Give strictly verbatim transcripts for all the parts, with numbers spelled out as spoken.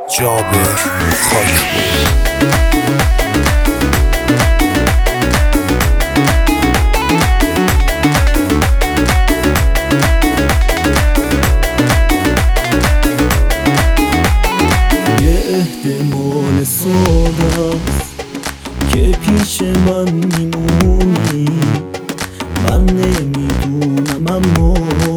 جابر خاکپور. احتمال سوداست که پیش من میمونی، من نمیدونم اما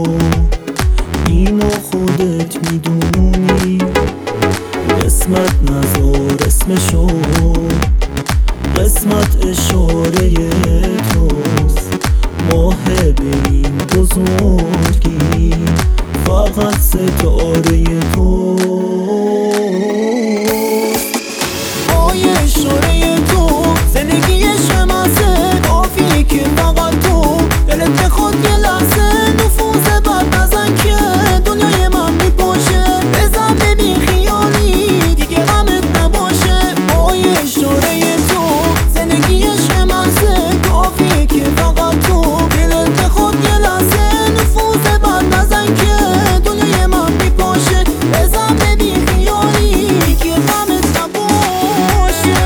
اینو خودت میدونی. قسمت نذار اسمشو، قسمت اشاره توست. ماه بریم بزرگی فقط ستاره تو. اشاره تو زندگی شمسه کافی که فقط تو دلت بخواد یه لحظه نفوذ بد نزن که دنیای من میپاشه. بزن ببین خیالی دیگه غمت نباشه. آی اشاره تو زندگی شمسه کافی که فقط تو دلت بخواد یه لحظه نفوذ بد نزن که دنیای من میپاشه. بزن ببین خیالی دیگه غمت نباشه.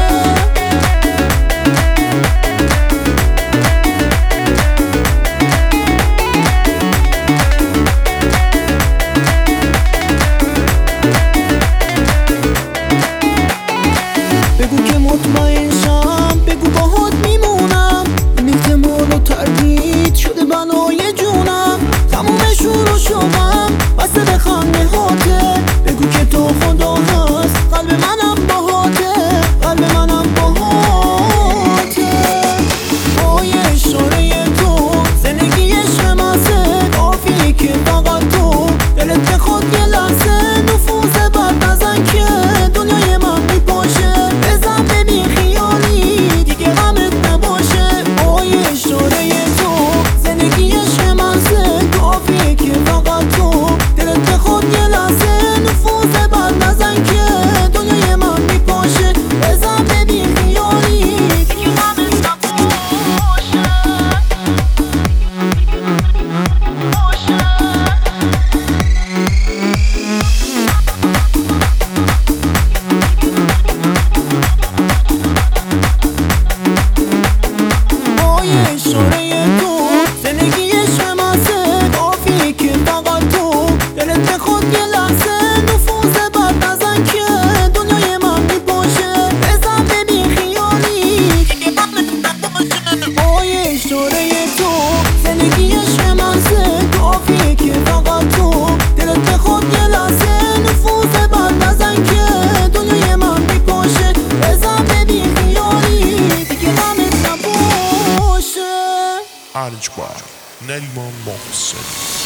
بگو که مطمئن شم، بگو باهات میمونم. این احتمال و تردید شده بنای جونم. تموم شور و شوقم بسته به خنده هاته. بگو که تو خدا هست قلب منم باهاته، قلب منم باهاته. آی اشاره تو زندگی شمسه کافی که فقط تو دلت بخواد یه لحظه نفوذ بد نزن که دنیای من میپاشه. بزن ببین خیالی دیگه غمت نباشه. آی اشاره تو زندگی شمسه کافی که فقط تو دلت بخواد یه لحظه نفوذ بد نزن که دنیای من میپاشه. بزن ببین خیالی دیگه غمت نباشه. آی اشاره تو زندگی شمسه کافی که فقط تو دلت بخواد یه لحظه نفوذ بد نزن که دنیای من میپاشه. بزن ببین خیالی دیگه غمت نباشه. آی اشاره تو زندگی شمسه کافی که فقط تو دلت بخواد یه لحظه نفوذ بد نزن که دنیای من میپاشه. بزن ببین خیالی دیگه غمت نباشه. ارجبار نریمان محسن.